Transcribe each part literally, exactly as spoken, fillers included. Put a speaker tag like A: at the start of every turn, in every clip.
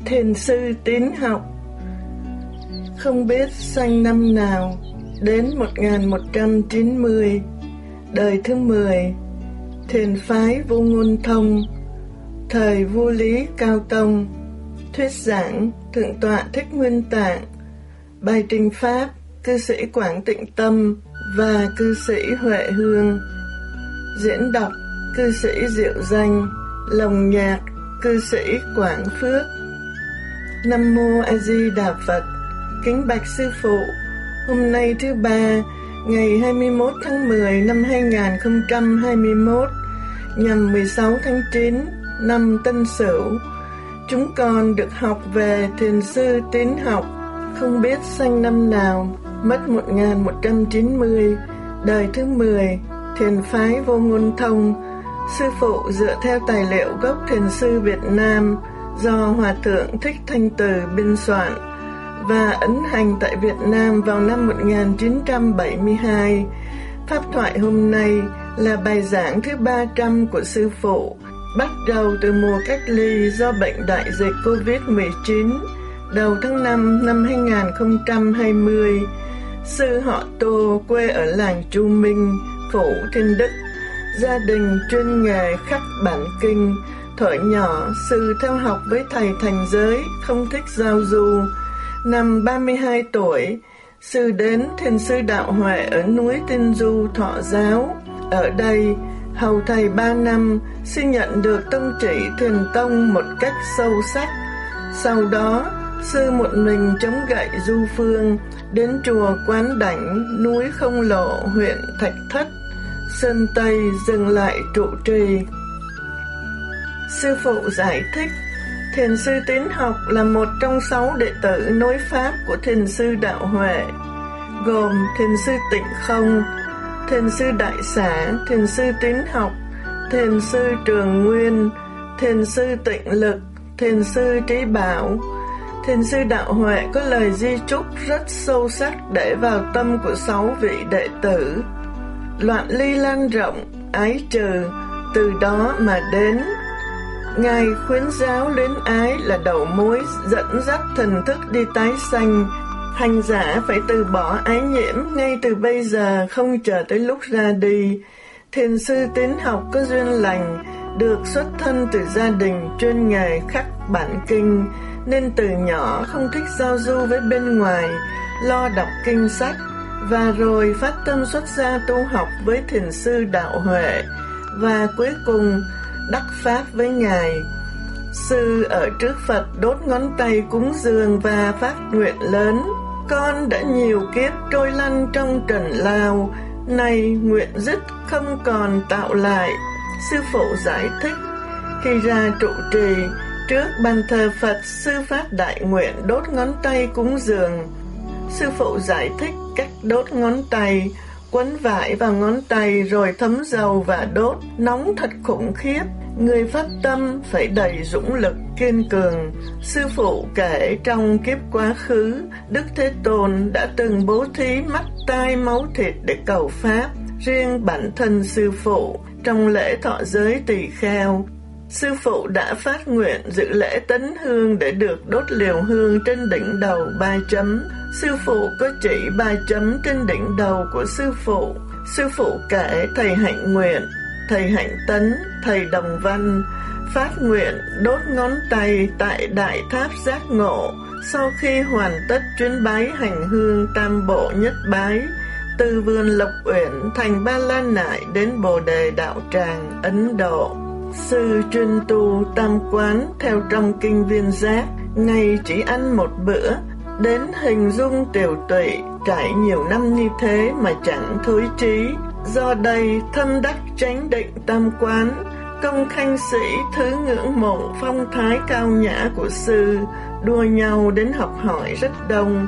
A: Thiền sư tín học. Không biết sanh năm nào, đến một nghìn một trăm chín mươi, đời thứ mười, thiền phái Vô Ngôn Thông, thời Vua Lý Cao Tông. Thuyết giảng Thượng tọa Thích Nguyên Tạng. Bài trình pháp cư sĩ Quảng Tịnh Tâm và cư sĩ Huệ Hương. Diễn đọc cư sĩ Diệu Danh. Lồng nhạc cư sĩ Quảng Phước. Nam mô A Di Đà Phật. Kính bạch sư phụ, hôm nay thứ ba, ngày hai mươi mốt tháng mười năm hai nghìn không trăm hai mươi mốt, nhằm mười sáu tháng chín năm Tân Sửu, chúng con được học về thiền sư tín học. Không biết sanh năm nào, mất một nghìn một trăm chín mươi, đời thứ mười, thiền phái Vô Ngôn Thông. Sư phụ dựa theo tài liệu gốc thiền sư Việt Nam do Hòa Thượng Thích Thanh Từ biên soạn và ấn hành tại Việt Nam vào năm một nghìn chín trăm bảy mươi hai. Pháp thoại hôm nay là bài giảng thứ ba trăm của sư phụ, bắt đầu từ mùa cách ly do bệnh đại dịch covid mười chín đầu tháng năm năm hai nghìn không trăm hai mươi. Sư họ Tô, quê ở làng Chu Minh, Phủ Thiên Đức, gia đình chuyên nghề khắc bản kinh. Thuở nhỏ, sư theo học với thầy thành giới, không thích giao du. Năm ba mươi hai tuổi, sư đến thiền sư Đạo Huệ ở núi Tiên Du thọ giáo. Ở đây, hầu thầy ba năm, sư nhận được tông chỉ thiền tông một cách sâu sắc. Sau đó, sư một mình chống gậy du phương, đến chùa Quán Đảnh, núi Không Lộ, huyện Thạch Thất, Sơn Tây dừng lại trụ trì. Sư phụ giải thích, thiền sư tín học là một trong sáu đệ tử nối pháp của thiền sư Đạo Huệ, gồm thiền sư Tịnh Không, thiền sư Đại Xá, thiền sư Tín Học, thiền sư Trường Nguyên, thiền sư Tịnh Lực, thiền sư Trí Bảo. Thiền sư Đạo Huệ có lời di chúc rất sâu sắc để vào tâm của sáu vị đệ tử. Loạn ly lan rộng, ái trừ, từ đó mà đến. Ngài khuyến giáo luyến ái là đầu mối dẫn dắt thần thức đi tái sanh. Hành giả phải từ bỏ ái nhiễm ngay từ bây giờ, không chờ tới lúc ra đi. Thiền sư tín học có duyên lành, được xuất thân từ gia đình chuyên nghề khắc bản kinh, nên từ nhỏ không thích giao du với bên ngoài, lo đọc kinh sách, và rồi phát tâm xuất gia tu học với thiền sư Đạo Huệ, và cuối cùng đắc pháp với Ngài. Sư ở trước Phật đốt ngón tay cúng dường và phát nguyện lớn: con đã nhiều kiếp trôi lăn trong trần lao, nay nguyện dứt không còn tạo lại. Sư phụ giải thích, khi ra trụ trì, trước bàn thờ Phật, sư phát đại nguyện đốt ngón tay cúng dường. Sư phụ giải thích cách đốt ngón tay: quấn vải vào ngón tay rồi thấm dầu và đốt, nóng thật khủng khiếp. Người phát tâm phải đầy dũng lực, kiên cường. Sư phụ kể trong kiếp quá khứ, Đức Thế Tôn đã từng bố thí mắt, tai, máu thịt để cầu pháp. Riêng bản thân sư phụ, trong lễ thọ giới tỳ kheo, sư phụ đã phát nguyện dự lễ tấn hương để được đốt liều hương trên đỉnh đầu ba chấm. Sư phụ có chỉ ba chấm trên đỉnh đầu của sư phụ. Sư phụ kể thầy Hạnh Nguyện, thầy Hạnh Tấn, thầy Đồng Văn phát nguyện đốt ngón tay tại Đại Tháp Giác Ngộ sau khi hoàn tất chuyến bái hành hương tam bộ nhất bái, từ vườn Lộc Uyển thành Ba La Nại đến Bồ Đề Đạo Tràng, Ấn Độ. Sư chuyên tu tam quán theo trong kinh Viên Giác, ngày chỉ ăn một bữa, đến hình dung tiểu tụy, trải nhiều năm như thế mà chẳng thối chí. Do đây thâm đắc chánh định tam quán, công khanh sĩ thứ ngưỡng mộ phong thái cao nhã của sư, đua nhau đến học hỏi rất đông.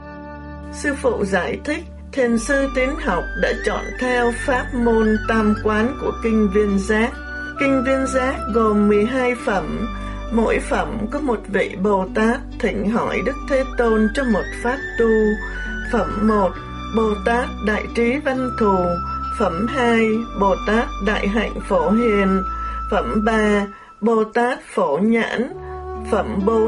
A: Sư phụ giải thích, thiền sư tín học đã chọn theo pháp môn tam quán của kinh Viên Giác. Kinh Viên Giác gồm mười hai phẩm, mỗi phẩm có một vị Bồ Tát thỉnh hỏi Đức Thế Tôn cho một pháp tu. Phẩm một, Bồ Tát Đại Trí Văn Thù. Phẩm hai, Bồ Tát Đại Hạnh Phổ Hiền. Phẩm ba, Bồ Tát Phổ Nhãn. Phẩm bốn,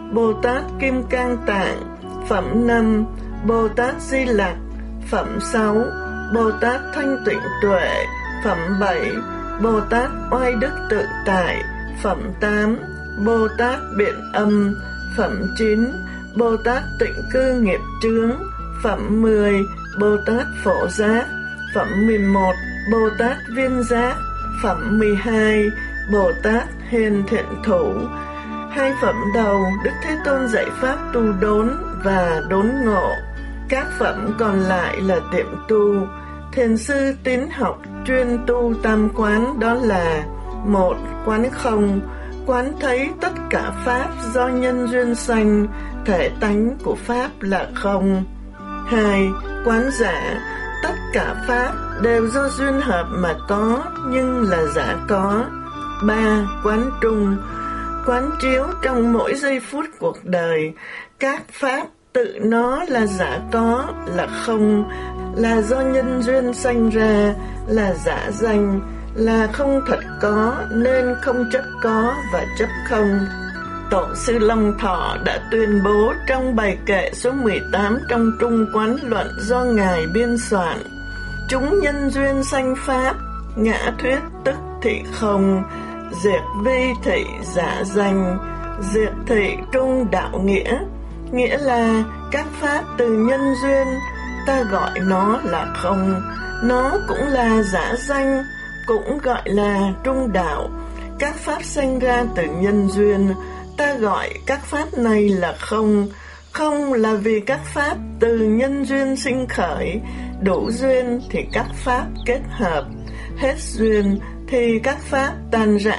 A: Bồ Tát Kim Cang Tạng. Phẩm năm. Bồ Tát Di Lặc. Phẩm sáu. Bồ Tát Thanh Tịnh Tuệ. Phẩm bảy. Bồ Tát Oai Đức Tự Tại. Phẩm tám. Bồ Tát Biện Âm. Phẩm chín. Bồ Tát Tịnh Cư Nghiệp Chướng. Phẩm mười. Bồ Tát Phổ Giác. Phẩm mười một. Bồ Tát Viên Giác. Phẩm mười hai. Bồ Tát Hiền Thiện Thủ. Hai phẩm đầu Đức Thế Tôn dạy pháp tu đốn và đốn ngộ. Các phẩm còn lại là tiệm tu. Thiền sư tín học chuyên tu tam quán, đó là: một. Quán không, quán thấy tất cả pháp do nhân duyên sanh, thể tánh của pháp là không. Hai. Quán giả, tất cả pháp đều do duyên hợp mà có, nhưng là giả có. Ba. Quán trung, quán chiếu trong mỗi giây phút cuộc đời, các pháp tự nó là giả có, là không, là do nhân duyên sanh ra, là giả danh, là không thật có, nên không chấp có và chấp không. Tổ sư Long Thọ đã tuyên bố trong bài kệ số mười tám trong Trung Quán Luận do Ngài biên soạn: chúng nhân duyên sanh pháp, ngã thuyết tức thị không, diệt vi thị giả danh, diệt thị trung đạo nghĩa. Nghĩa là các pháp từ nhân duyên, ta gọi nó là không, nó cũng là giả danh, cũng gọi là trung đạo. Các pháp sanh ra từ nhân duyên, ta gọi các pháp này là không. Không là vì các pháp từ nhân duyên sinh khởi, đủ duyên thì các pháp kết hợp, hết duyên thì các pháp tan rã,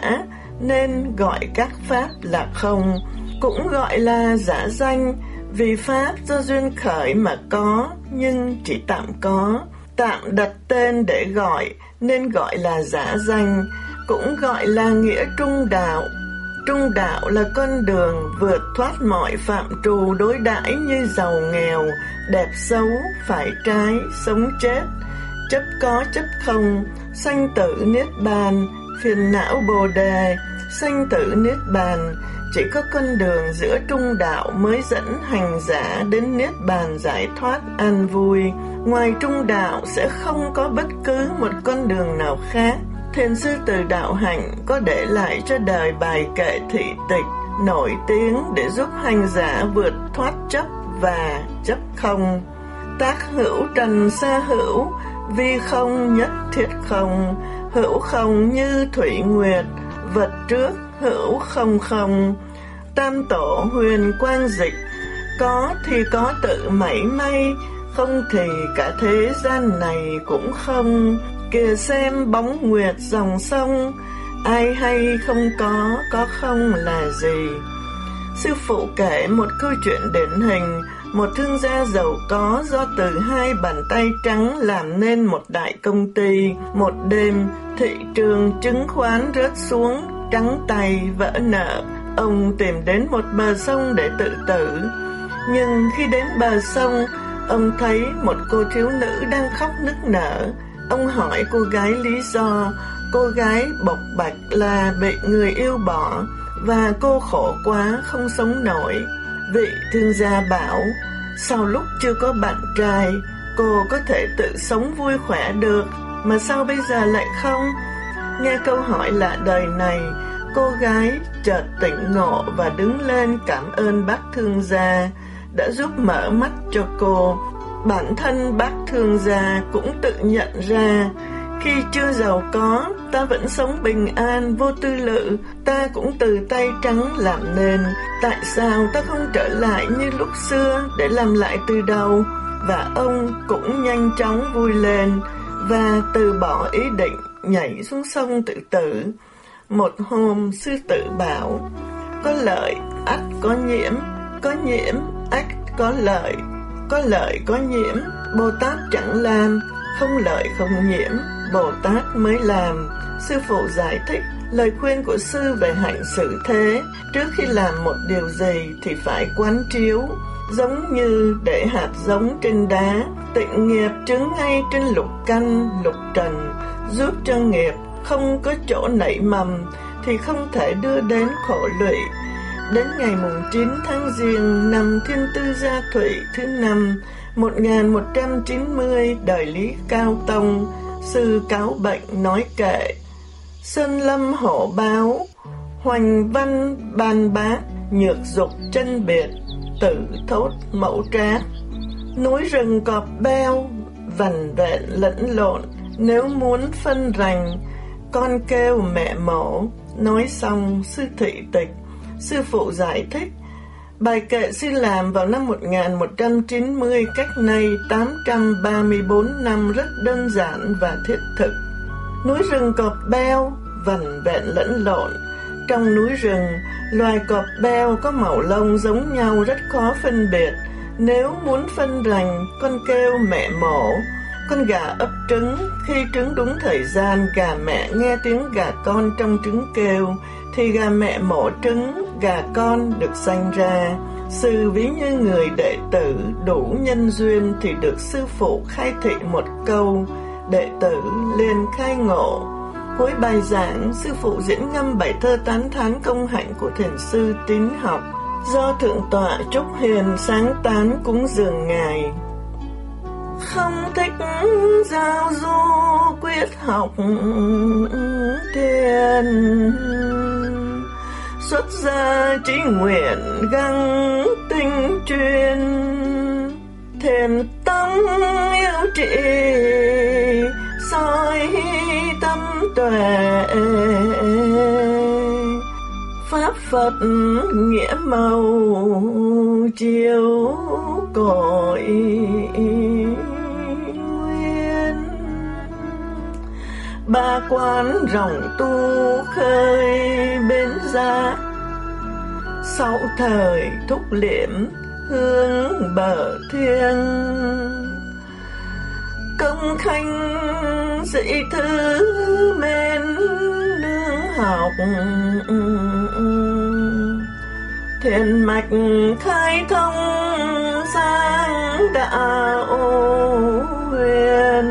A: nên gọi các pháp là không, cũng gọi là giả danh, vì pháp do duyên khởi mà có, nhưng chỉ tạm có, tạm đặt tên để gọi, nên gọi là giả danh, cũng gọi là nghĩa trung đạo. Trung đạo là con đường vượt thoát mọi phạm trù đối đãi như giàu nghèo, đẹp xấu, phải trái, sống chết, chấp có chấp không, sanh tử niết bàn, phiền não bồ đề, sanh tử niết bàn. Chỉ có con đường giữa trung đạo mới dẫn hành giả đến niết bàn giải thoát an vui. Ngoài trung đạo sẽ không có bất cứ một con đường nào khác. Thiền sư Từ Đạo Hạnh có để lại cho đời bài kệ thị tịch nổi tiếng để giúp hành giả vượt thoát chấp và chấp không. Tác hữu trần xa hữu, vi không nhất thiết không, hữu không như thủy nguyệt, vật trước hữu không không. Tam tổ huyền quang dịch, có thì có tự mảy may, không thì cả thế gian này cũng không. Kìa xem bóng nguyệt dòng sông, ai hay không có, có không là gì. Sư phụ kể một câu chuyện điển hình. Một thương gia giàu có do từ hai bàn tay trắng làm nên một đại công ty. Một đêm, thị trường chứng khoán rớt xuống, trắng tay, vỡ nợ. Ông tìm đến một bờ sông để tự tử. Nhưng khi đến bờ sông, ông thấy một cô thiếu nữ đang khóc nức nở. Ông hỏi cô gái lý do. Cô gái bộc bạch là bị người yêu bỏ và cô khổ quá không sống nổi. Vị thương gia bảo, sau lúc chưa có bạn trai, cô có thể tự sống vui khỏe được, mà sao bây giờ lại không? Nghe câu hỏi lạ đời này, cô gái chợt tỉnh ngộ và đứng lên cảm ơn bác thương gia đã giúp mở mắt cho cô. Bản thân bác thương gia cũng tự nhận ra, khi chưa giàu có, ta vẫn sống bình an, vô tư lự, ta cũng từ tay trắng làm nên. Tại sao ta không trở lại như lúc xưa để làm lại từ đầu? Và ông cũng nhanh chóng vui lên và từ bỏ ý định nhảy xuống sông tự tử. Một hôm, sư tử bảo, có lợi ắt có nhiễm, có nhiễm ắt có lợi, có lợi có nhiễm, Bồ Tát chẳng làm, không lợi không nhiễm, Bồ Tát mới làm. Sư phụ giải thích lời khuyên của sư về hạnh xử thế. Trước khi làm một điều gì thì phải quán chiếu, giống như để hạt giống trên đá, tịnh nghiệp trứng ngay trên lục căn, lục trần, giúp cho nghiệp không có chỗ nảy mầm thì không thể đưa đến khổ lụy. đến ngày mùng chín tháng Giêng năm Thiên Tư Gia Thủy thứ năm một nghìn một trăm chín mươi đời Lý Cao Tông, sư cáo bệnh nói kệ: Sơn lâm hổ báo, hoành văn ban bác, nhược dục chân biệt, tử thốt mẫu trác. Núi rừng cọp beo, vằn vện lẫn lộn, nếu muốn phân rành, con kêu mẹ mổ. Nói xong, sư thị tịch, sư phụ giải thích: bài kệ sư làm vào năm một nghìn một trăm chín mươi, cách nay tám trăm ba mươi bốn năm, rất đơn giản và thiết thực. Núi rừng cọp beo, vằn vện lẫn lộn. Trong núi rừng, loài cọp beo có màu lông giống nhau, rất khó phân biệt. Nếu muốn phân rành, con kêu mẹ mổ. Con gà ấp trứng, khi trứng đúng thời gian, gà mẹ nghe tiếng gà con trong trứng kêu, thì gà mẹ mổ trứng, gà con được sanh ra. Sư ví như người đệ tử đủ nhân duyên thì được sư phụ khai thị một câu, đệ tử liền khai ngộ. Cuối bài giảng, sư phụ diễn ngâm bài thơ tán thán công hạnh của thiền sư Tín Học, do Thượng tọa Trúc Hiền sáng tán cúng dường ngài. Không thích giao du quyết học thiền, xuất gia chí nguyện gắng tinh chuyên, thiền tông yêu trị soi tâm tuệ, pháp Phật nghĩa màu chiếu cội nguyên. Ba quán rộng tu khơi bến giác, sáu thời thúc liệm hướng bờ thiêng. Công khanh sĩ thứ men nương học, thiền mạch khai thông sang đạo huyền.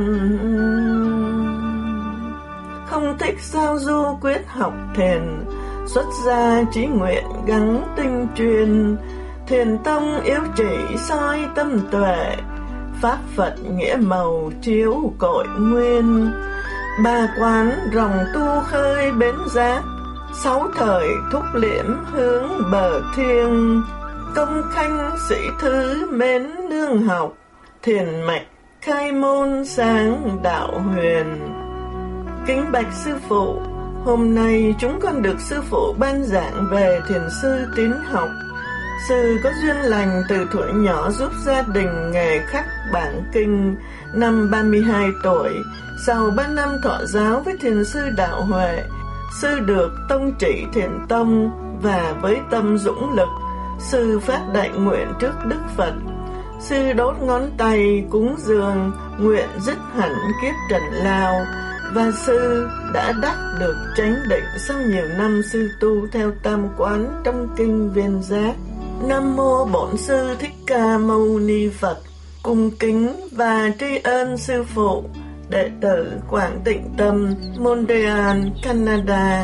A: Không thích giao du quyết học thiền, xuất gia chí nguyện gắng tinh truyền, thiền tông yếu chỉ soi tâm tuệ, pháp Phật nghĩa màu chiếu cội nguyên. Ba quán ròng tu khơi bến giác, sáu thời thúc liễm hướng bờ thiêng. Công khanh sĩ thứ mến nương học, thiền mạch khai môn sáng đạo huyền. Kính bạch sư phụ, hôm nay chúng con được sư phụ ban giảng về thiền sư Tín Học. Sư có duyên lành từ thuở nhỏ giúp gia đình nghề khắc bản kinh. Năm ba mươi hai tuổi, sau ba năm thọ giáo với thiền sư Đạo Huệ, sư được tông chỉ thiền tông, và với tâm dũng lực, sư phát đại nguyện trước Đức Phật. Sư đốt ngón tay cúng dường, nguyện dứt hẳn kiếp trần lao, và sư đã đắc được chánh định sau nhiều năm sư tu theo tam quán trong kinh Viên Giác. Nam mô Bổn Sư Thích Ca Mâu Ni Phật. Cung kính và tri ân sư phụ. Đệ tử Quảng Tịnh Tâm, Montreal, Canada.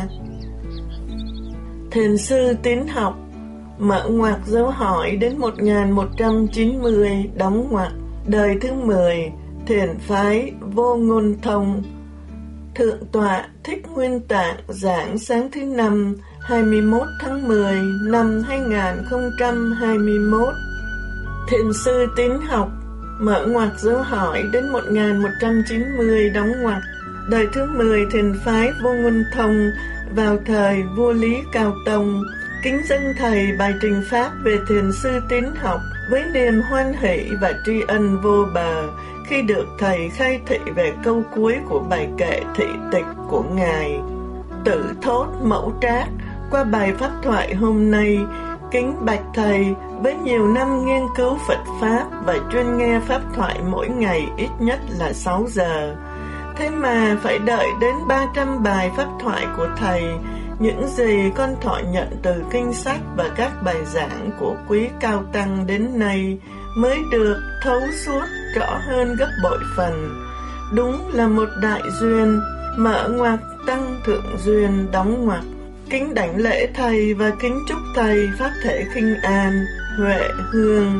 A: Thiền sư Tín Học, mở ngoặc dấu hỏi đến một nghìn một trăm chín mươi, đóng ngoặc, đời thứ mười, thiền phái Vô Ngôn Thông. Thượng tọa Thích Nguyên Tạng giảng sáng thứ năm, hai mươi mốt tháng mười năm hai nghìn không trăm hai mươi mốt. Thiền sư Tín Học, mở ngoặc dấu hỏi đến một nghìn một trăm chín mươi, đóng ngoặc, đời thứ mười, thiền phái Vô Ngôn Thông, vào thời vua Lý Cao Tông. Kính dâng thầy bài trình pháp về thiền sư Tín Học với niềm hoan hỷ và tri ân vô bờ khi được thầy khai thị về câu cuối của bài kệ thị tịch của ngài. Tự thốt mẫu trác. Qua bài pháp thoại hôm nay, kính bạch thầy, với nhiều năm nghiên cứu Phật Pháp và chuyên nghe pháp thoại mỗi ngày ít nhất là sáu giờ, thế mà phải đợi đến ba trăm bài pháp thoại của thầy, những gì con thọ nhận từ kinh sách và các bài giảng của quý cao tăng đến nay mới được thấu suốt rõ hơn gấp bội phần. Đúng là một đại duyên. Mở ngoặc tăng thượng duyên, đóng ngoặc. kính đảnh lễ Thầy và kính chúc Thầy pháp thể khinh an, huệ hương.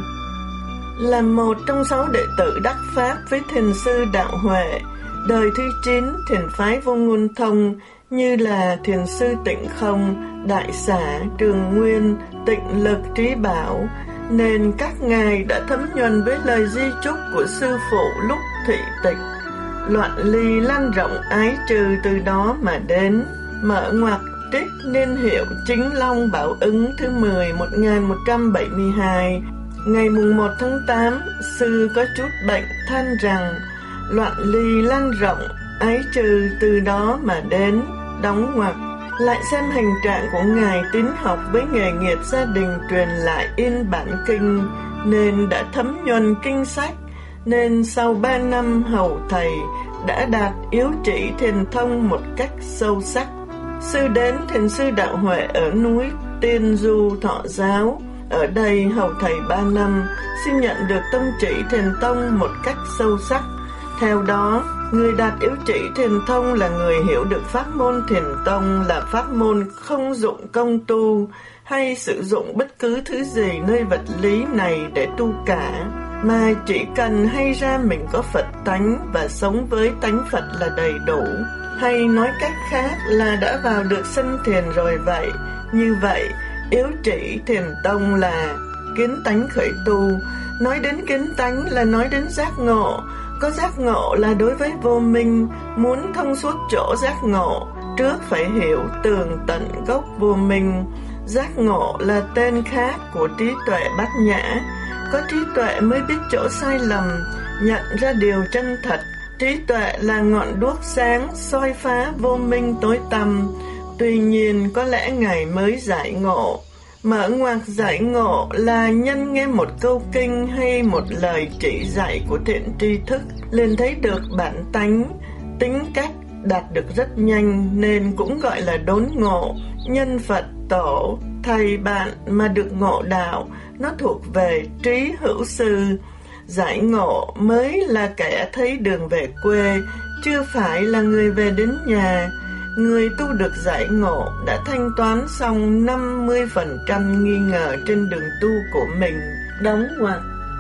A: Là một trong sáu đệ tử đắc pháp với Thiền sư Đạo Huệ, đời thứ chín thiền phái Vô Ngôn Thông như là Thiền sư Tịnh Không, Đại Xả, Trường Nguyên, Tịnh Lực, Trí Bảo, nên các ngài đã thấm nhuần với lời di chúc của sư phụ lúc thị tịch. Loạn ly lan rộng ái trừ từ đó mà đến. Mở ngoặc trích niên hiệu Chính Long Bảo Ứng thứ mười một nghìn một trăm bảy mươi hai. Ngày mùng một tháng tám, sư có chút bệnh than rằng loạn ly lan rộng ái trừ từ đó mà đến. Đóng ngoặc. Lại xem hành trạng của ngài tín học với nghề nghiệp gia đình truyền lại in bản kinh, nên đã thấm nhuần kinh sách, nên sau ba năm hầu thầy đã đạt yếu chỉ thiền thông một cách sâu sắc. Sư đến Thiền sư Đạo Huệ ở núi Tiên Du Thọ Giáo. Ở đây hầu thầy ba năm, xin nhận được tông chỉ thiền tông một cách sâu sắc. Theo đó, người đạt yếu chỉ thiền thông là người hiểu được pháp môn thiền tông là pháp môn không dụng công tu hay sử dụng bất cứ thứ gì nơi vật lý này để tu cả, mà chỉ cần hay ra mình có Phật tánh và sống với tánh Phật là đầy đủ. Hay nói cách khác là đã vào được sân thiền rồi vậy. Như vậy, yếu chỉ thiền tông là kiến tánh khởi tu. Nói đến kiến tánh là nói đến giác ngộ. Có giác ngộ là đối với vô minh, muốn thông suốt chỗ giác ngộ, trước phải hiểu tường tận gốc vô minh. Giác ngộ là tên khác của trí tuệ bát nhã. Có trí tuệ mới biết chỗ sai lầm, nhận ra điều chân thật. Trí tuệ là ngọn đuốc sáng soi phá vô minh tối tăm. Tuy nhiên có lẽ ngài mới giải ngộ. Mở ngoặc giải ngộ là nhân nghe một câu kinh hay một lời chỉ dạy của thiện tri thức, liền thấy được bản tánh, tính cách đạt được rất nhanh, nên cũng gọi là đốn ngộ. Nhân Phật tổ, thầy bạn mà được ngộ đạo, nó thuộc về trí hữu sư. Giải ngộ mới là kẻ thấy đường về quê, chưa phải là người về đến nhà. Người tu được giải ngộ đã thanh toán xong năm mươi phần trăm nghi ngờ trên đường tu của mình. Đóng ngoặc.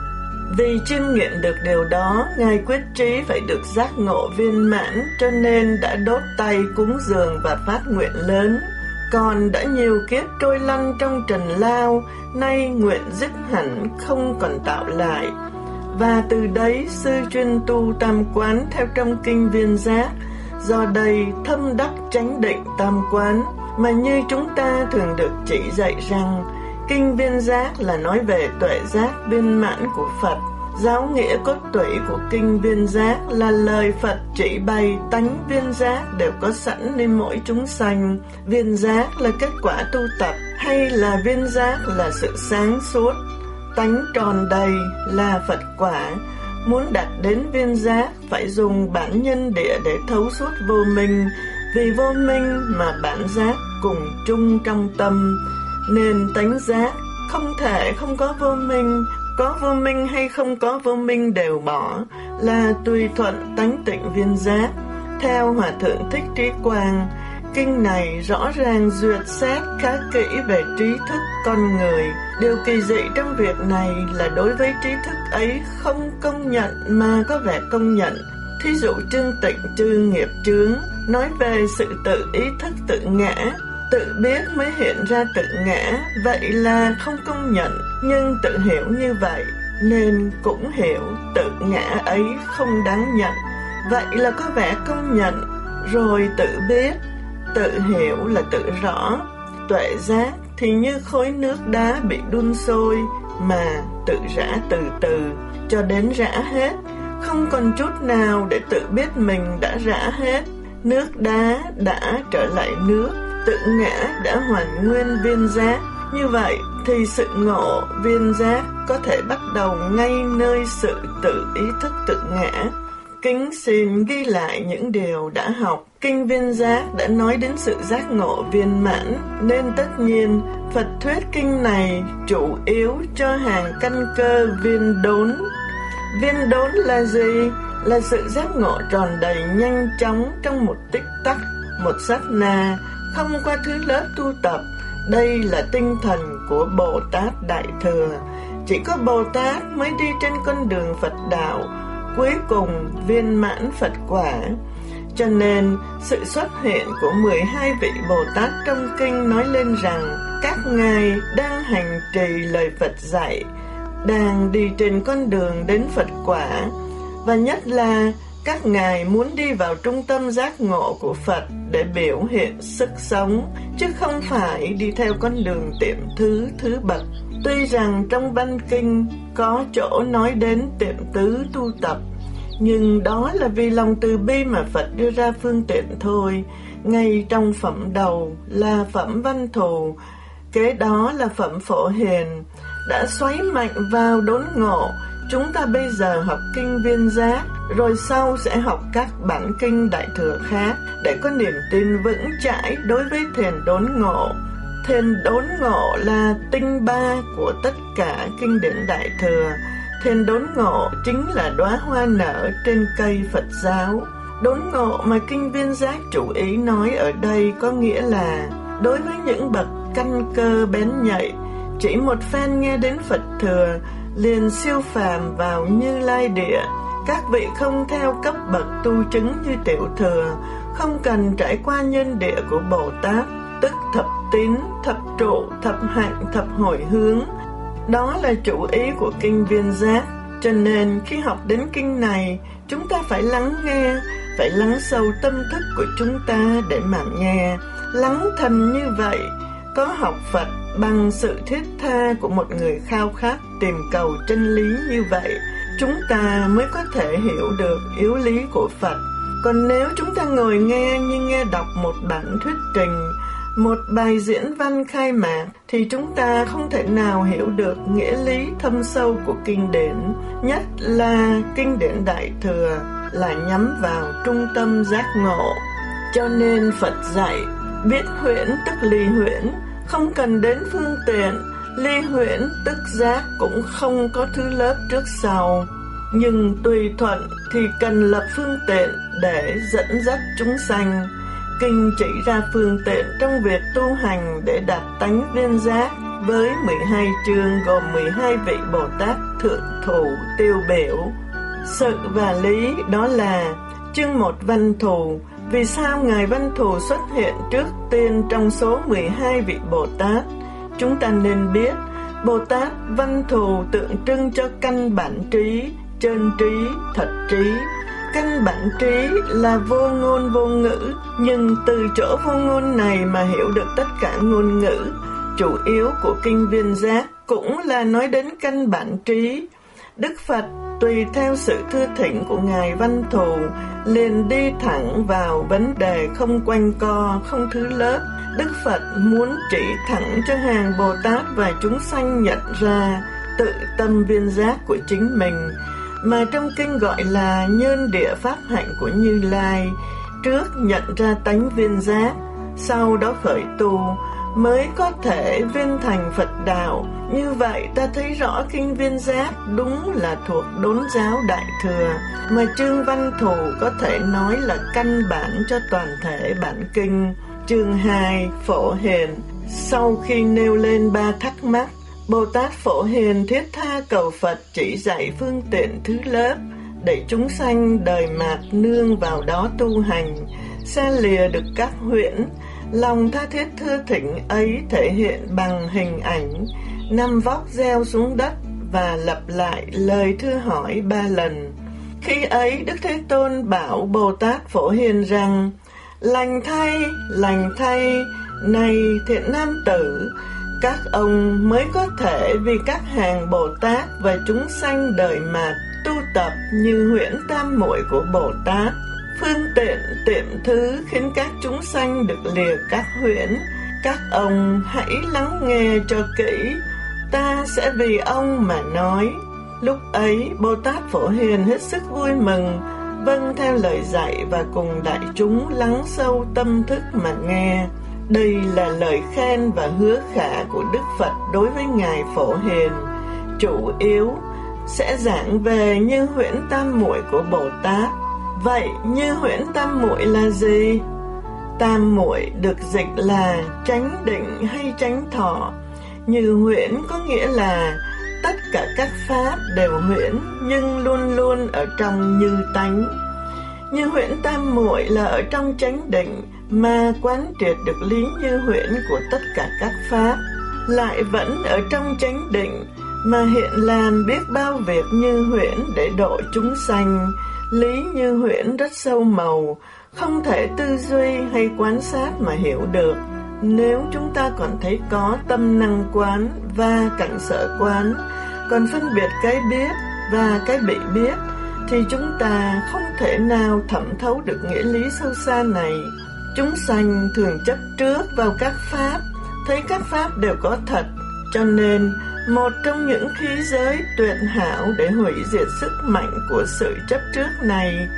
A: Vì chiêm nghiệm được điều đó, ngài quyết chí phải được giác ngộ viên mãn, cho nên đã đốt tay cúng dường và phát nguyện lớn. Còn đã nhiều kiếp trôi lăn trong trần lao, nay nguyện dứt hẳn không còn tạo lại. Và từ đấy sư chuyên tu tam quán theo trong kinh Viên Giác. Do đây thâm đắc chánh định tam quán, mà như chúng ta thường được chỉ dạy rằng kinh Viên Giác là nói về tuệ giác viên mãn của Phật. Giáo nghĩa cốt tủy của kinh Viên Giác là lời Phật chỉ bày tánh viên giác đều có sẵn nên mỗi chúng sanh. Viên giác là kết quả tu tập, hay là viên giác là sự sáng suốt. Tánh tròn đầy là Phật quả. Muốn đạt đến viên giác phải dùng bản nhân địa để thấu suốt vô minh. Vì vô minh mà bản giác cùng chung trong tâm, nên tánh giác không thể không có vô minh. Có vô minh hay không có vô minh đều bỏ, là tùy thuận tánh tịnh viên giác. Theo Hòa Thượng Thích Trí Quang, kinh này rõ ràng duyệt xét khá kỹ về trí thức con người. Điều kỳ dị trong việc này là đối với trí thức ấy không công nhận mà có vẻ công nhận. Thí dụ Trương Tịnh Trư Nghiệp Chướng nói về sự tự ý thức tự ngã, tự biết mới hiện ra tự ngã, vậy là không công nhận. Nhưng tự hiểu như vậy nên cũng hiểu tự ngã ấy không đáng nhận, vậy là có vẻ công nhận. Rồi tự biết, tự hiểu là tự rõ. Tuệ giác thì như khối nước đá bị đun sôi mà tự rã từ từ cho đến rã hết, không còn chút nào để tự biết mình đã rã hết. Nước đá đã trở lại nước, tự ngã đã hoàn nguyên viên giác. Như vậy thì sự ngộ viên giác có thể bắt đầu ngay nơi sự tự ý thức tự ngã. Kính xin ghi lại những điều đã học. Kinh Viên Giác đã nói đến sự giác ngộ viên mãn, nên tất nhiên Phật thuyết kinh này chủ yếu cho hàng căn cơ viên đốn. Viên đốn là gì? Là sự giác ngộ tròn đầy nhanh chóng trong một tích tắc, một sát na, không qua thứ lớp tu tập. Đây là tinh thần của Bồ Tát Đại Thừa. Chỉ có Bồ Tát mới đi trên con đường Phật đạo, cuối cùng viên mãn Phật quả. Cho nên, sự xuất hiện của mười hai vị Bồ Tát trong kinh nói lên rằng các ngài đang hành trì lời Phật dạy, đang đi trên con đường đến Phật quả, và nhất là các ngài muốn đi vào trung tâm giác ngộ của Phật để biểu hiện sức sống, chứ không phải đi theo con đường tiệm thứ thứ bậc. Tuy rằng trong văn kinh có chỗ nói đến tiệm tứ tu tập, nhưng đó là vì lòng từ bi mà Phật đưa ra phương tiện thôi. Ngay trong phẩm đầu là phẩm Văn Thù, kế đó là phẩm Phổ Hiền, đã xoáy mạnh vào đốn ngộ. Chúng ta bây giờ học kinh Viên Giác, rồi sau sẽ học các bản kinh Đại Thừa khác để có niềm tin vững chãi đối với thiền đốn ngộ. Thiền đốn ngộ là tinh ba của tất cả kinh điển Đại Thừa. Thiền đốn ngộ chính là đóa hoa nở trên cây Phật giáo. Đốn ngộ mà kinh Viên Giác chủ ý nói ở đây có nghĩa là đối với những bậc căn cơ bén nhạy, chỉ một phen nghe đến Phật Thừa liền siêu phàm vào Như Lai Địa. Các vị không theo cấp bậc tu chứng như Tiểu Thừa, không cần trải qua nhân địa của Bồ Tát, tức thập tín, thập trụ, thập hạnh, thập hồi hướng. Đó là chủ ý của kinh Viên Giác. Cho nên khi học đến kinh này, chúng ta phải lắng nghe, phải lắng sâu tâm thức của chúng ta để mà nghe. Lắng thầm như vậy, có học Phật bằng sự thiết tha của một người khao khát tìm cầu chân lý như vậy, chúng ta mới có thể hiểu được yếu lý của Phật. Còn nếu chúng ta ngồi nghe như nghe đọc một bản thuyết trình, một bài diễn văn khai mạc, thì chúng ta không thể nào hiểu được nghĩa lý thâm sâu của kinh điển, nhất là kinh điển Đại Thừa là nhắm vào trung tâm giác ngộ. Cho nên Phật dạy biết huyễn tức ly huyễn, không cần đến phương tiện. Ly huyễn tức giác cũng không có thứ lớp trước sau, nhưng tùy thuận thì cần lập phương tiện để dẫn dắt chúng sanh. Kinh chỉ ra phương tiện trong việc tu hành để đạt tánh viên giác với mười hai chương gồm mười hai vị Bồ Tát thượng thủ tiêu biểu. Sự và lý đó là chương một Văn Thù. Vì sao Ngài Văn Thù xuất hiện trước tiên trong số mười hai vị Bồ Tát? Chúng ta nên biết, Bồ Tát Văn Thù tượng trưng cho căn bản trí, chân trí, thật trí. Căn bản trí là vô ngôn vô ngữ, nhưng từ chỗ vô ngôn này mà hiểu được tất cả ngôn ngữ. Chủ yếu của kinh Viên Giác cũng là nói đến căn bản trí. Đức Phật tùy theo sự thưa thỉnh của Ngài Văn Thù liền đi thẳng vào vấn đề, không quanh co, không thứ lớp. Đức Phật muốn chỉ thẳng cho hàng Bồ Tát và chúng sanh nhận ra tự tâm viên giác của chính mình, mà trong kinh gọi là nhân địa pháp hạnh của Như Lai. Trước nhận ra tánh viên giác, sau đó khởi tu, mới có thể viên thành Phật đạo. Như vậy ta thấy rõ kinh Viên Giác đúng là thuộc đốn giáo Đại Thừa, mà chương Văn Thù có thể nói là căn bản cho toàn thể bản kinh. Chương hai Phổ Hiền. Sau khi nêu lên ba thắc mắc, Bồ Tát Phổ Hiền thiết tha cầu Phật chỉ dạy phương tiện thứ lớp để chúng sanh đời mạt nương vào đó tu hành, xa lìa được các huyễn. Lòng tha thiết thưa thỉnh ấy thể hiện bằng hình ảnh năm vóc gieo xuống đất và lặp lại lời thưa hỏi ba lần. Khi ấy Đức Thế Tôn bảo Bồ Tát Phổ Hiền rằng: lành thay, lành thay, này thiện nam tử, các ông mới có thể vì các hàng Bồ Tát và chúng sanh đời mạt tu tập như huyễn tam muội của Bồ Tát. Phương tiện tiệm thứ khiến các chúng sanh được lìa các huyễn. Các ông hãy lắng nghe cho kỹ, ta sẽ vì ông mà nói. Lúc ấy Bồ Tát Phổ Hiền hết sức vui mừng, vâng theo lời dạy và cùng đại chúng lắng sâu tâm thức mà nghe. Đây là lời khen và hứa khả của Đức Phật đối với Ngài Phổ Hiền. Chủ yếu sẽ giảng về như huyễn tam muội của Bồ Tát. Vậy như huyễn tam muội là gì? tam muội được dịch là chánh định hay chánh thọ. Như huyễn có nghĩa là tất cả các pháp đều huyễn nhưng luôn luôn ở trong như tánh. Như huyễn tam muội là ở trong chánh định mà quán triệt được lý như huyễn của tất cả các pháp, lại vẫn ở trong chánh định mà hiện làm biết bao việc như huyễn để độ chúng sanh. Lý như huyễn rất sâu màu, không thể tư duy hay quan sát mà hiểu được. Nếu chúng ta còn thấy có tâm năng quán và cảnh sở quán, còn phân biệt cái biết và cái bị biết, thì chúng ta không thể nào thẩm thấu được nghĩa lý sâu xa này. Chúng sanh thường chấp trước vào các pháp, thấy các pháp đều có thật, cho nên một trong những khí giới tuyệt hảo để hủy diệt sức mạnh của sự chấp trước này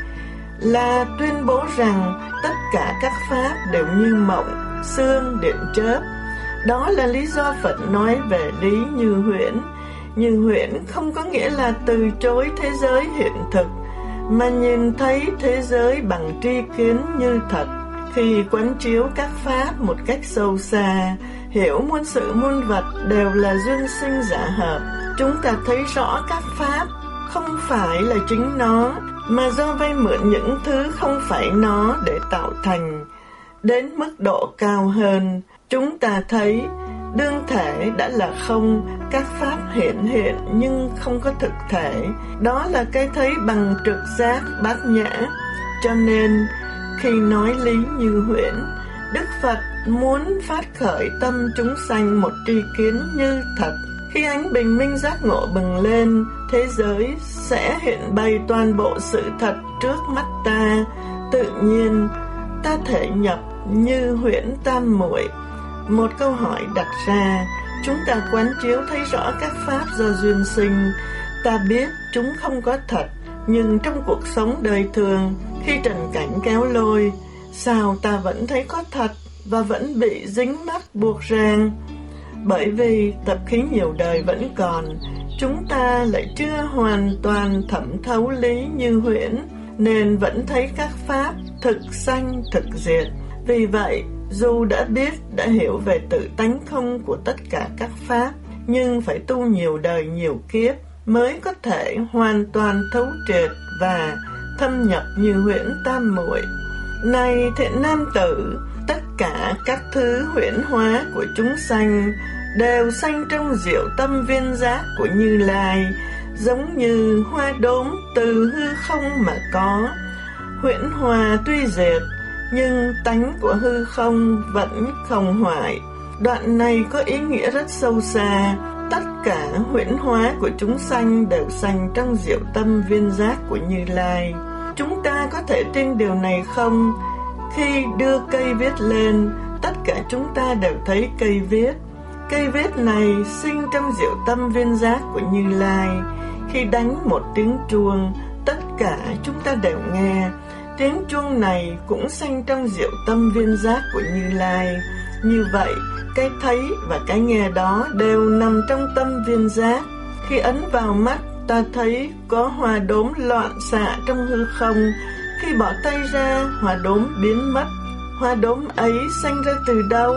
A: là tuyên bố rằng tất cả các pháp đều như mộng, sương, điện chớp. Đó là lý do Phật nói về lý như huyễn. Như huyễn không có nghĩa là từ chối thế giới hiện thực, mà nhìn thấy thế giới bằng tri kiến như thật. Khi quán chiếu các pháp một cách sâu xa, hiểu muôn sự muôn vật đều là duyên sinh giả hợp, chúng ta thấy rõ các pháp không phải là chính nó, mà do vay mượn những thứ không phải nó để tạo thành. Đến mức độ cao hơn, chúng ta thấy đương thể đã là không, các pháp hiện hiện nhưng không có thực thể. Đó là cái thấy bằng trực giác bát nhã. Cho nên khi nói lý như huyễn, Đức Phật muốn phát khởi tâm chúng sanh một tri kiến như thật. Khi ánh bình minh giác ngộ bừng lên, thế giới sẽ hiện bày toàn bộ sự thật trước mắt ta. Tự nhiên ta thể nhập như huyễn tam muội. Một câu hỏi đặt ra, chúng ta quán chiếu thấy rõ các pháp do duyên sinh. Ta biết chúng không có thật, nhưng trong cuộc sống đời thường, khi trần cảnh kéo lôi, sao ta vẫn thấy có thật và vẫn bị dính mắc buộc ràng? Bởi vì tập khí nhiều đời vẫn còn, chúng ta lại chưa hoàn toàn thẩm thấu lý như huyễn, nên vẫn thấy các pháp thực sanh thực diệt. Vì vậy, dù đã biết, đã hiểu về tự tánh không của tất cả các pháp, nhưng phải tu nhiều đời nhiều kiếp mới có thể hoàn toàn thấu triệt và thâm nhập như huyễn tam muội. Này thiện nam tử, tất cả các thứ huyễn hóa của chúng sanh đều sanh trong diệu tâm viên giác của Như Lai, giống như hoa đốm từ hư không mà có. Huyễn hòa tuy diệt, nhưng tánh của hư không vẫn không hoại. Đoạn này có ý nghĩa rất sâu xa. Tất cả huyễn hóa của chúng sanh đều sanh trong diệu tâm viên giác của Như Lai. Chúng ta có thể tin điều này không? Khi đưa cây viết lên, tất cả chúng ta đều thấy cây viết. Cây viết này sinh trong diệu tâm viên giác của Như Lai. Khi đánh một tiếng chuông, tất cả chúng ta đều nghe. Tiếng chuông này cũng sanh trong diệu tâm viên giác của Như Lai. Như vậy, cái thấy và cái nghe đó đều nằm trong tâm viên giác. Khi ấn vào mắt, ta thấy có hoa đốm loạn xạ trong hư không. Khi bỏ tay ra, hoa đốm biến mất. Hoa đốm ấy sanh ra từ đâu?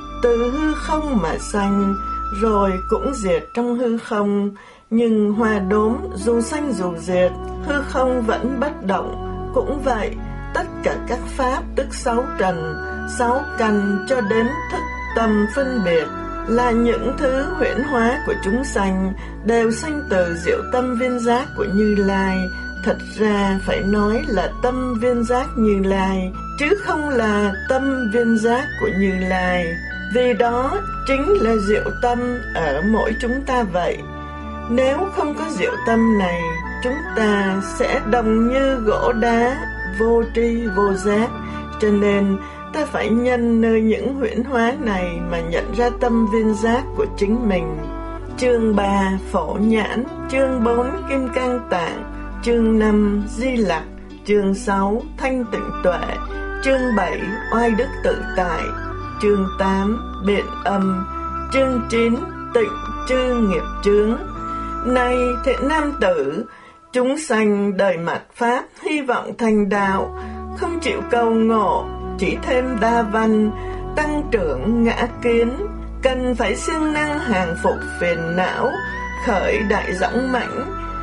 A: Từ hư không mà sanh, rồi cũng diệt trong hư không. Nhưng hoa đốm dù sanh dù diệt, hư không vẫn bất động. Cũng vậy, tất cả các pháp tức sáu trần, sáu căn cho đến thức tâm phân biệt là những thứ huyễn hóa của chúng sanh, đều sanh từ diệu tâm viên giác của Như Lai. Thật ra phải nói là tâm viên giác Như Lai, chứ không là tâm viên giác của Như Lai. Vì đó chính là diệu tâm ở mỗi chúng ta vậy. Nếu không có diệu tâm này, chúng ta sẽ đồng như gỗ đá, vô tri vô giác. Cho nên ta phải nhân nơi những huyễn hóa này mà nhận ra tâm viên giác của chính mình. Chương ba Phổ Nhãn, chương bốn Kim Cang Tạng, chương năm Di Lặc, chương sáu Thanh Tịnh Tuệ, chương bảy Oai Đức Tự Tại, chương tám Biện Âm, chương chín Tịnh Chư Nghiệp Chướng. Này thiện nam tử, chúng sanh đời mạt pháp hy vọng thành đạo, không chịu cầu ngộ, chỉ thêm đa văn, tăng trưởng ngã kiến, cần phải siêng năng hàng phục phiền não, khởi đại dõng mãnh.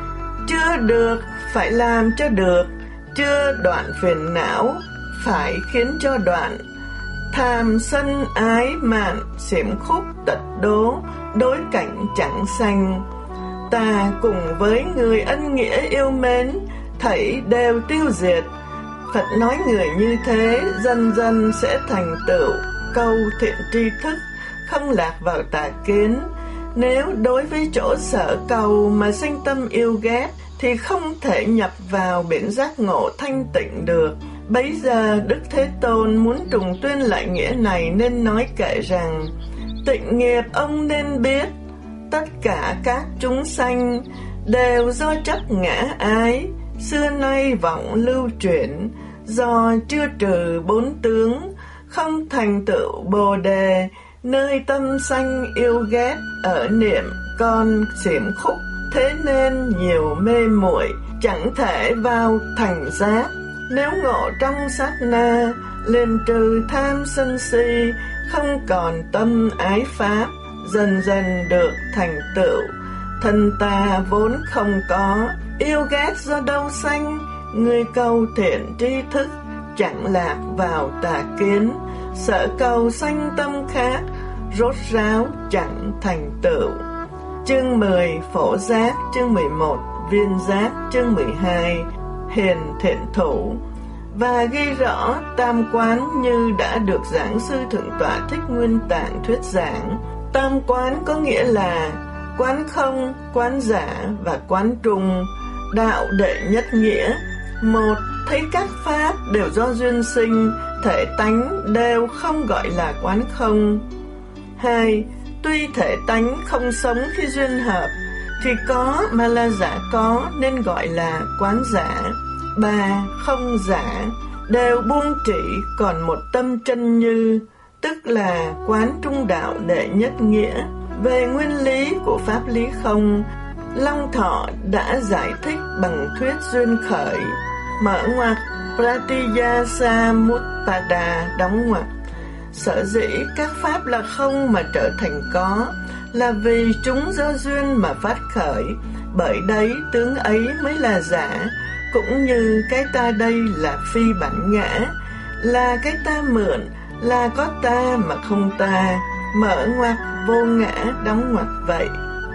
A: Chưa được, phải làm cho được, chưa đoạn phiền não, phải khiến cho đoạn. Tham sân ái mạn, xiểm khúc tật đố, đối cảnh chẳng sanh. Ta cùng với người ân nghĩa yêu mến, thảy đều tiêu diệt. Phật nói người như thế dần dần sẽ thành tựu câu thiện tri thức, không lạc vào tà kiến. Nếu đối với chỗ sở cầu mà sinh tâm yêu ghét thì không thể nhập vào biển giác ngộ thanh tịnh được. Bấy giờ Đức Thế Tôn muốn trùng tuyên lại nghĩa này nên nói kệ rằng: tịnh nghiệp ông nên biết, tất cả các chúng sanh đều do chấp ngã ái, xưa nay vọng lưu chuyển, do chưa trừ bốn tướng, không thành tựu Bồ Đề, nơi tâm sanh yêu ghét ở niệm con xiểm khúc, thế nên nhiều mê muội, chẳng thể vào thành giác. Nếu ngộ trong sát na, liền trừ tham sân si, không còn tâm ái pháp, dần dần được thành tựu. Thân ta vốn không có, yêu ghét do đâu sanh, người cầu thiện tri thức, chẳng lạc vào tà kiến. Sợ cầu sanh tâm khác, rốt ráo chẳng thành tựu. Chương mười Phổ giác, chương mười một Viên giác, chương mười hai Hiền thiện thủ. Và ghi rõ tam quán như đã được giảng sư Thượng tọa Thích Nguyên Tạng thuyết giảng. Tam quán có nghĩa là quán không, quán giả và quán trung. Đạo đệ nhất nghĩa: một, thấy các pháp đều do duyên sinh, thể tánh đều không gọi là quán không. Hai, tuy thể tánh không sống khi duyên hợp, thì có mà là giả có nên gọi là quán giả. Ba, không giả, đều buông chỉ còn một tâm chân như, tức là quán trung đạo đệ nhất nghĩa. Về nguyên lý của pháp lý không, Long Thọ đã giải thích bằng thuyết duyên khởi, mở ngoặc Pratityasamutpada đóng ngoặc. Sở dĩ các pháp là không mà trở thành có, là vì chúng do duyên mà phát khởi, bởi đấy tướng ấy mới là giả. Cũng như cái ta đây là phi bản ngã, là cái ta mượn, là có ta mà không ta, mở ngoặc vô ngã đóng ngoặc vậy.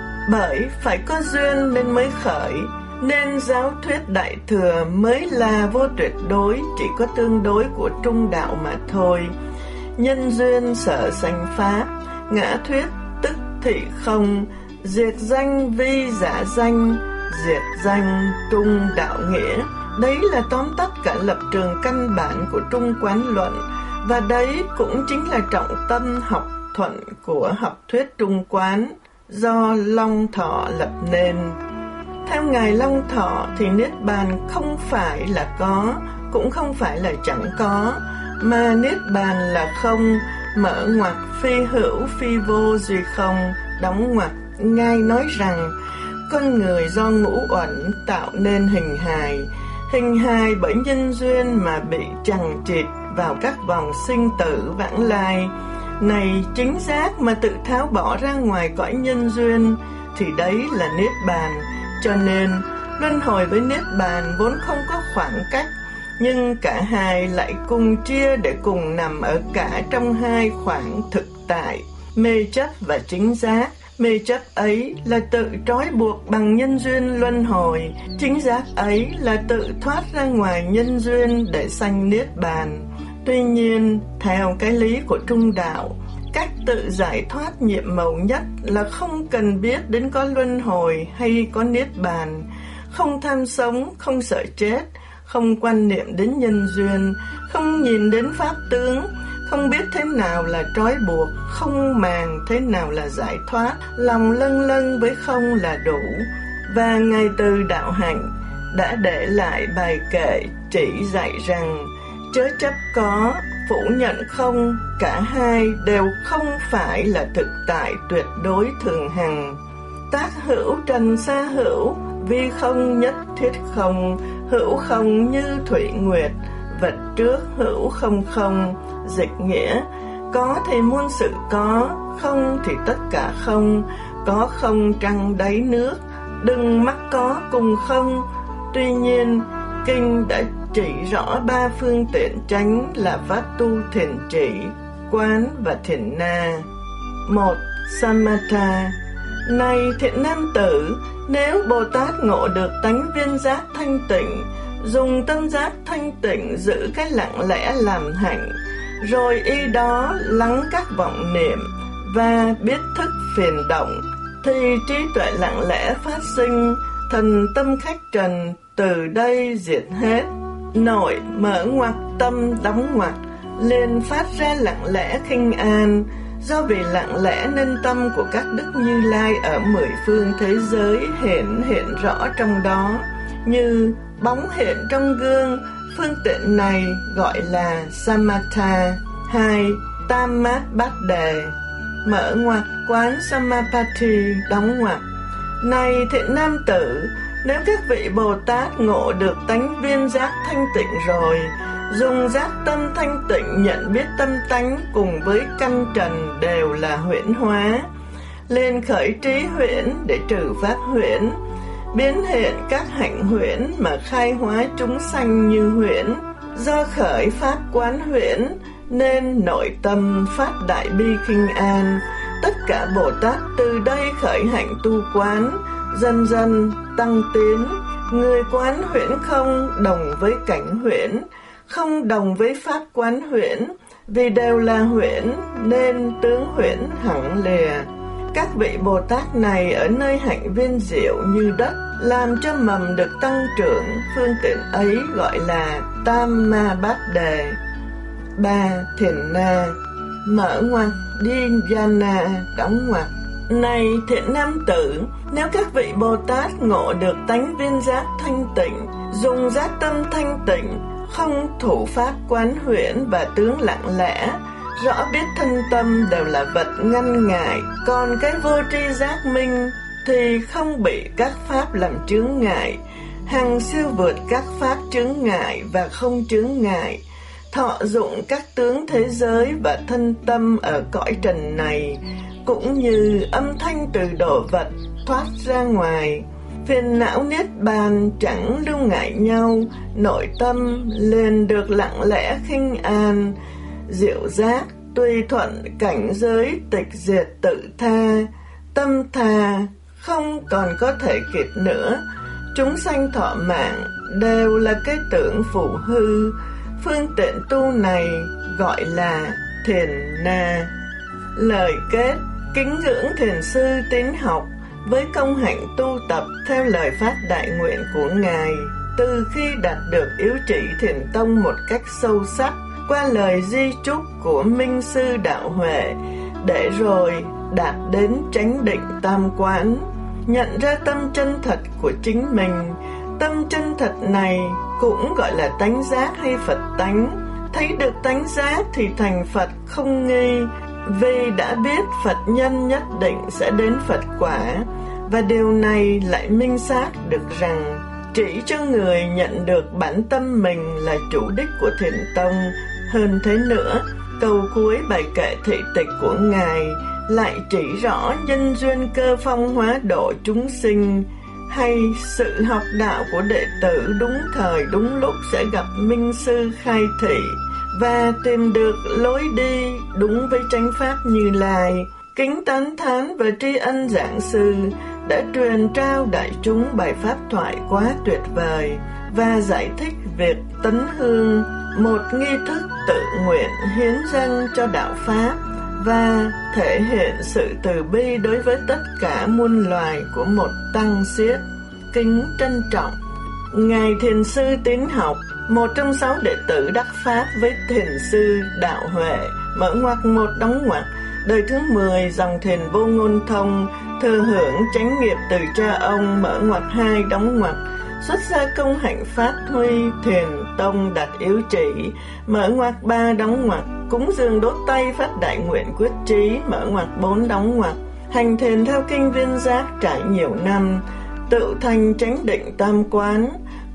A: Bởi phải có duyên nên mới khởi, nên giáo thuyết Đại Thừa mới là vô tuyệt đối, chỉ có tương đối của trung đạo mà thôi. Nhân duyên sở sanh pháp, ngã thuyết tức thị không, diệt danh vi giả danh, diệt danh trung đạo nghĩa. Đấy là tóm tắt cả lập trường căn bản của trung quán luận, và đấy cũng chính là trọng tâm học thuận của học thuyết trung quán do Long Thọ lập nên. Theo Ngài Long Thọ thì Niết Bàn không phải là có, cũng không phải là chẳng có, mà Niết Bàn là không, mở ngoặc phi hữu phi vô duy không, đóng ngoặc. Ngài nói rằng con người do ngũ uẩn tạo nên hình hài, hình hài bởi nhân duyên mà bị chằng chịt vào các vòng sinh tử vãng lai. Này chính giác mà tự tháo bỏ ra ngoài cõi nhân duyên, thì đấy là Niết Bàn. Cho nên luân hồi với Niết Bàn vốn không có khoảng cách, nhưng cả hai lại cùng chia để cùng nằm ở cả trong hai khoảng thực tại, mê chấp và chính giác. Mê chấp ấy là tự trói buộc bằng nhân duyên luân hồi, chính giác ấy là tự thoát ra ngoài nhân duyên để sanh Niết Bàn. Tuy nhiên, theo cái lý của trung đạo, cách tự giải thoát nhiệm màu nhất là không cần biết đến có luân hồi hay có Niết Bàn, không tham sống, không sợ chết, không quan niệm đến nhân duyên, không nhìn đến pháp tướng, không biết thế nào là trói buộc, không màng thế nào là giải thoát, lòng lâng lâng với không là đủ. Và Ngài Từ Đạo Hạnh đã để lại bài kệ chỉ dạy rằng chớ chấp có, phủ nhận không, cả hai đều không phải là thực tại tuyệt đối thường hằng. Tác hữu trần xa hữu, vi không nhất thiết không, hữu không như thủy nguyệt, vật trước hữu không không, dịch nghĩa có thì muôn sự có, không thì tất cả không, có không trăng đáy nước, đừng mắc có cùng không. Tuy nhiên, kinh đã chỉ rõ ba phương tiện chánh là pháp tu thiền chỉ, quán và thiền na. Một. Samatha. Này thiện nam tử, nếu Bồ Tát ngộ được tánh viên giác thanh tịnh, dùng tâm giác thanh tịnh giữ cái lặng lẽ làm hạnh, rồi y đó lắng các vọng niệm và biết thức phiền động, thì trí tuệ lặng lẽ phát sinh, thần tâm khách trần từ đây diệt hết. Nội mở ngoặc, tâm đóng ngoặc, liền phát ra lặng lẽ khinh an. Do vì lặng lẽ nên tâm của các đức Như Lai ở mười phương thế giới hiện hiện rõ trong đó, như bóng hiện trong gương. Phương tiện này gọi là Samatha. Hai. Tam mát bát đề. Mở ngoặc, quán Samapati, đóng ngoặc. Này thiện nam tử, nếu các vị Bồ Tát ngộ được tánh viên giác thanh tịnh rồi, dùng giác tâm thanh tịnh nhận biết tâm tánh cùng với căn trần đều là huyễn hóa, lên khởi trí huyễn để trừ pháp huyễn, biến hiện các hạnh huyễn mà khai hóa chúng sanh như huyễn. Do khởi pháp quán huyễn nên nội tâm phát đại bi khinh an. Tất cả Bồ Tát từ đây khởi hạnh tu quán, dần dần tăng tiến. Người quán huyễn không đồng với cảnh huyễn, không đồng với pháp quán huyễn, vì đều là huyễn nên tướng huyễn hẳn lìa. Các vị Bồ Tát này ở nơi hạnh viên diệu như đất, làm cho mầm được tăng trưởng. Phương tiện ấy gọi là tam ma bát đề. Ba. Thiền na. Mở ngoặc, dhyana, đóng ngoặc. Này thiện nam tử, nếu các vị Bồ Tát ngộ được tánh viên giác thanh tịnh, dùng giác tâm thanh tịnh, không thủ pháp quán huyễn và tướng lặng lẽ, rõ biết thân tâm đều là vật ngăn ngại, còn cái vô tri giác minh thì không bị các pháp làm chướng ngại, hằng siêu vượt các pháp chướng ngại và không chướng ngại, thọ dụng các tướng thế giới và thân tâm ở cõi trần này, cũng như âm thanh từ độ vật thoát ra ngoài. Phiền não niết bàn chẳng lưu ngại nhau, nội tâm liền được lặng lẽ khinh an, diệu giác tùy thuận cảnh giới tịch diệt tự tha, tâm thà không còn có thể kịp nữa. Chúng sanh thọ mạng đều là cái tưởng phù hư. Phương tiện tu này gọi là thiền na. Lời kết. Kính ngưỡng thiền sư Tín Học với công hạnh tu tập theo lời phát đại nguyện của Ngài, từ khi đạt được yếu trị thiền tông một cách sâu sắc qua lời di chúc của Minh Sư Đạo Huệ, để rồi đạt đến chánh định tam quán, nhận ra tâm chân thật của chính mình. Tâm chân thật này cũng gọi là tánh giác hay Phật tánh. Thấy được tánh giác thì thành Phật không nghi, vì đã biết Phật nhân nhất định sẽ đến Phật quả, và điều này lại minh xác được rằng chỉ cho người nhận được bản tâm mình là chủ đích của thiền tông. Hơn thế nữa, câu cuối bài kệ thị tịch của Ngài lại chỉ rõ nhân duyên cơ phong hóa độ chúng sinh, hay sự học đạo của đệ tử đúng thời đúng lúc sẽ gặp Minh Sư khai thị và tìm được lối đi đúng với chánh pháp Như Lai. Kính tán thán và tri ân giảng sư đã truyền trao đại chúng bài pháp thoại quá tuyệt vời và giải thích việc tấn hương, một nghi thức tự nguyện hiến dâng cho đạo pháp và thể hiện sự từ bi đối với tất cả muôn loài của một tăng xiết. Kính trân trọng Ngài Thiền sư Tín Học, một trong sáu đệ tử đắc pháp với Thiền sư Đạo Huệ. Mở ngoặc một đóng ngoặc. Đời thứ mười dòng thiền Vô Ngôn Thông, thừa hưởng chánh nghiệp từ cha ông. Mở ngoặc hai đóng ngoặc. Xuất gia công hạnh phát huy thiền tông đạt yếu chỉ. Mở ngoặc ba đóng ngoặc. Cúng dường đốt tay phát đại nguyện quyết trí. Mở ngoặc bốn đóng ngoặc. Hành thiền theo kinh viên giác trải nhiều năm, tự thành chánh định tam quán,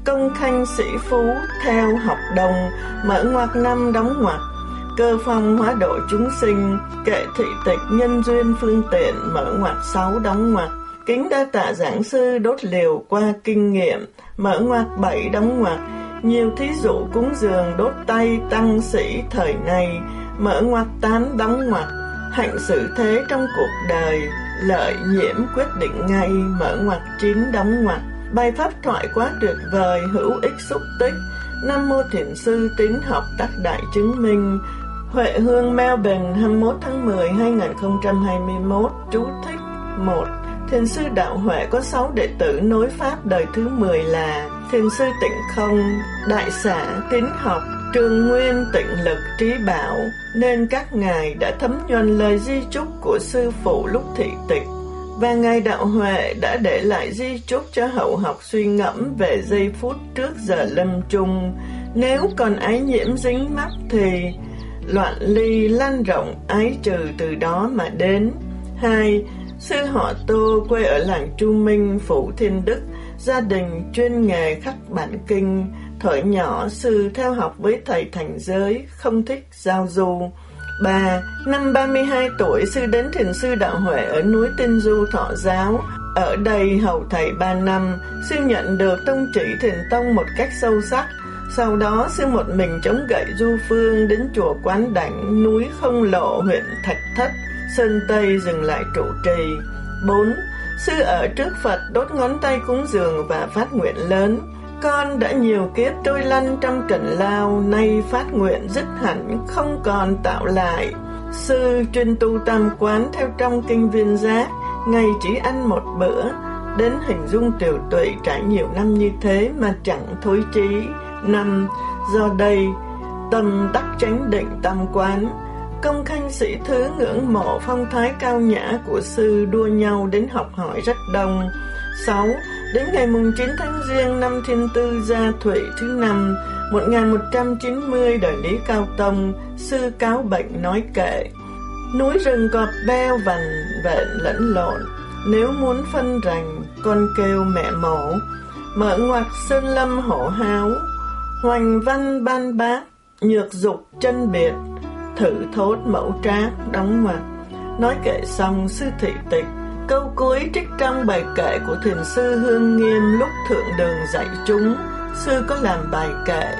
A: Công khanh sĩ phú theo học đồng, mở ngoặc năm đóng ngoặc. Cơ phong hóa độ chúng sinh, kệ thị tịch nhân duyên phương tiện, mở ngoặc sáu đóng ngoặc. Kính đa tạ giảng sư đốt liều qua kinh nghiệm, mở ngoặc bảy đóng ngoặc. Nhiều thí dụ cúng dường đốt tay tăng sĩ thời này, mở ngoặc tám đóng ngoặc. Hạnh xử thế trong cuộc đời, lợi nhiễm quyết định ngay, mở ngoặc chín đóng ngoặc. Bài pháp thoại quá tuyệt vời, hữu ích xúc tích. Nam mô Thiền sư tín học tác đại chứng minh. Huệ Hương, Melbourne, hai mươi mốt tháng mười năm hai nghìn không trăm hai mươi mốt. Chú thích một. Thiền sư Đạo Huệ có sáu đệ tử nối pháp đời thứ mười là Thiền sư Tịnh Không, Đại Xả, Tín Học, Trường Nguyên, Tịnh Lực, Trí Bảo, nên các ngài đã thấm nhuần lời di chúc của sư phụ lúc thị tịch, và ngài Đạo Huệ đã để lại di chúc cho hậu học suy ngẫm về giây phút trước giờ lâm chung. Nếu còn ái nhiễm dính mắc thì loạn ly lan rộng, ái trừ từ đó mà đến. Hai. Sư họ Tô, quê ở làng Chu Minh, phủ Thiên Đức, gia đình chuyên nghề khắc bản kinh. Thời nhỏ, sư theo học với thầy thành giới, không thích giao du. Ba. Năm ba mươi hai tuổi, sư đến Thiền sư Đạo Huệ ở núi Tinh Du thọ giáo. Ở đây hầu thầy ba năm, sư nhận được tông chỉ Thiền tông một cách sâu sắc. Sau đó, sư một mình chống gậy du phương đến chùa Quán Đảnh, núi Không Lộ, huyện Thạch Thất, Sơn Tây dừng lại trụ trì. Bốn. Sư ở trước Phật đốt ngón tay cúng dường và phát nguyện lớn. Con đã nhiều kiếp trôi lăn trong trần lao, nay phát nguyện dứt hẳn, không còn tạo lại. Sư chuyên tu tam quán theo trong kinh Viên Giác, ngày chỉ ăn một bữa. Đến hình dung tiểu tụy trải nhiều năm như thế mà chẳng thối chí. Năm. Do đây, tâm đắc chánh định tam quán. Công khanh sĩ thứ ngưỡng mộ phong thái cao nhã của sư, đua nhau đến học hỏi rất đông. Sáu. Đến ngày chín tháng Giêng năm Thiên Tư Gia Thụy thứ năm một nghìn một trăm chín mươi đời Lý Cao Tông, sư cáo bệnh nói kệ: núi rừng cọp beo vằn vện lẫn lộn, nếu muốn phân rành con kêu mẹ mổ. Mở ngoặc sơn lâm hổ háo, hoành văn ban bác, nhược dục chân biệt, thử thốt mẫu trác đóng ngoặc. Nói kệ xong, sư thị tịch. Câu cuối trích trong bài kệ của Thiền sư Hương Nghiêm lúc thượng đường dạy chúng. Sư có làm bài kệ: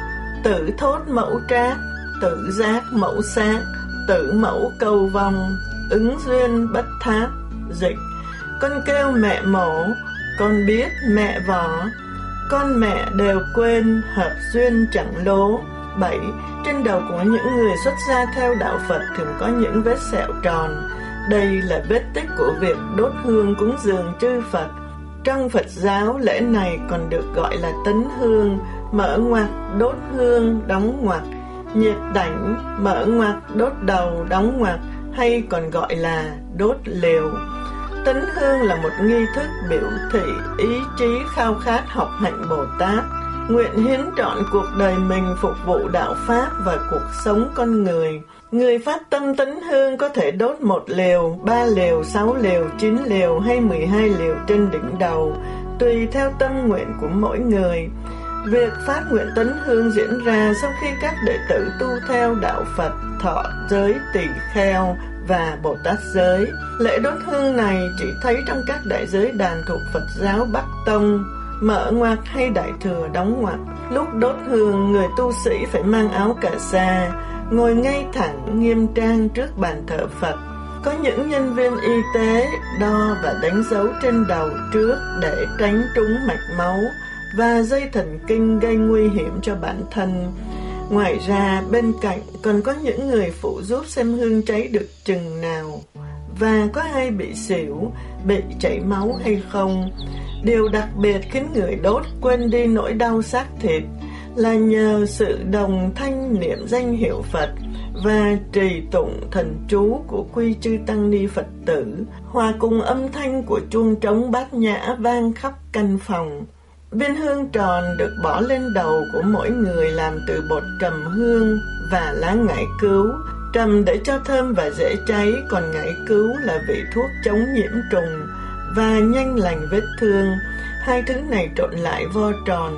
A: tử thốt mẫu trác, tử giác mẫu xác, tử mẫu câu vong, ứng duyên bất thác. Dịch: con kêu mẹ mổ, con biết mẹ vỏ, con mẹ đều quên, hợp duyên chẳng lố. Bảy. Trên đầu của những người xuất gia theo đạo Phật thường có những vết sẹo tròn. Đây là vết tích của việc đốt hương cúng dường chư Phật. Trong Phật giáo, lễ này còn được gọi là tấn hương, mở ngoặc đốt hương đóng ngoặc, nhiệt đảnh mở ngoặc đốt đầu đóng ngoặc, hay còn gọi là đốt liều. Tấn hương là một nghi thức biểu thị ý chí khao khát học hạnh Bồ Tát, nguyện hiến trọn cuộc đời mình phục vụ đạo Pháp và cuộc sống con người. Người phát tâm tấn hương có thể đốt một liều, ba liều, sáu liều, chín liều hay mười hai liều trên đỉnh đầu, tùy theo tâm nguyện của mỗi người. Việc phát nguyện tấn hương diễn ra sau khi các đệ tử tu theo đạo Phật thọ giới tỳ kheo và Bồ Tát giới. Lễ đốt hương này chỉ thấy trong các đại giới đàn thuộc Phật giáo Bắc Tông, mở ngoặc hay đại thừa đóng ngoặc. Lúc đốt hương, người tu sĩ phải mang áo cà sa, ngồi ngay thẳng nghiêm trang trước bàn thờ Phật. Có những nhân viên y tế đo và đánh dấu trên đầu trước để tránh trúng mạch máu và dây thần kinh gây nguy hiểm cho bản thân. Ngoài ra, bên cạnh còn có những người phụ giúp xem hương cháy được chừng nào và có ai bị xỉu, bị chảy máu hay không. Điều đặc biệt khiến người đốt quên đi nỗi đau xác thịt là nhờ sự đồng thanh niệm danh hiệu Phật và trì tụng thần chú của Quy Chư Tăng Ni Phật tử, hòa cùng âm thanh của chuông trống bát nhã vang khắp căn phòng. Viên hương tròn được bỏ lên đầu của mỗi người làm từ bột trầm hương và lá ngải cứu. Trầm để cho thơm và dễ cháy, còn ngải cứu là vị thuốc chống nhiễm trùng và nhanh lành vết thương. Hai thứ này trộn lại vo tròn,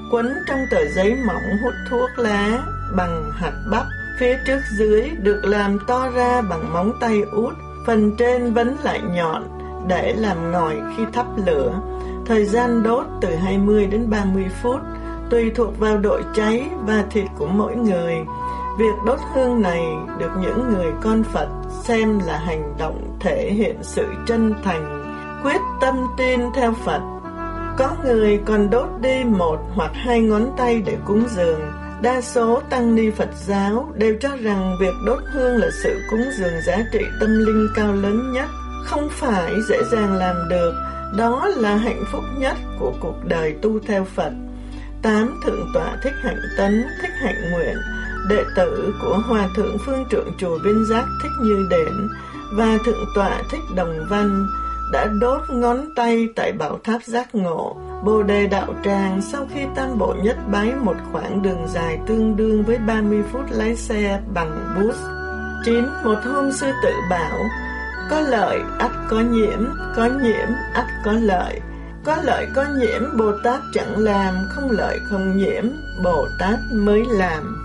A: quấn trong tờ giấy mỏng hút thuốc lá bằng hạt bắp. Phía trước dưới được làm to ra bằng móng tay út, phần trên vẫn lại nhọn để làm ngòi khi thắp lửa. Thời gian đốt từ hai mươi đến ba mươi phút, tùy thuộc vào độ cháy và thịt của mỗi người. Việc đốt hương này được những người con Phật xem là hành động thể hiện sự chân thành, quyết tâm tin theo Phật. Có người còn đốt đi một hoặc hai ngón tay để cúng dường. Đa số tăng ni Phật giáo đều cho rằng việc đốt hương là sự cúng dường giá trị tâm linh cao lớn nhất, không phải dễ dàng làm được. Đó là hạnh phúc nhất của cuộc đời tu theo Phật. Tám Thượng tọa Thích Hạnh Tấn, Thích Hạnh Nguyện, đệ tử của Hòa thượng Phương Trượng chùa Viên Giác Thích Như Đền và Thượng tọa Thích Đồng Văn đã đốt ngón tay tại Bảo Tháp Giác Ngộ, Bồ Đề Đạo Tràng sau khi Tam Bộ Nhất Bái một khoảng đường dài tương đương với ba mươi phút lái xe bằng bus. chín. Một hôm sư tự bảo, có lợi ắt có nhiễm, có nhiễm ắt có lợi. Có lợi có nhiễm Bồ Tát chẳng làm, không lợi không nhiễm Bồ Tát mới làm.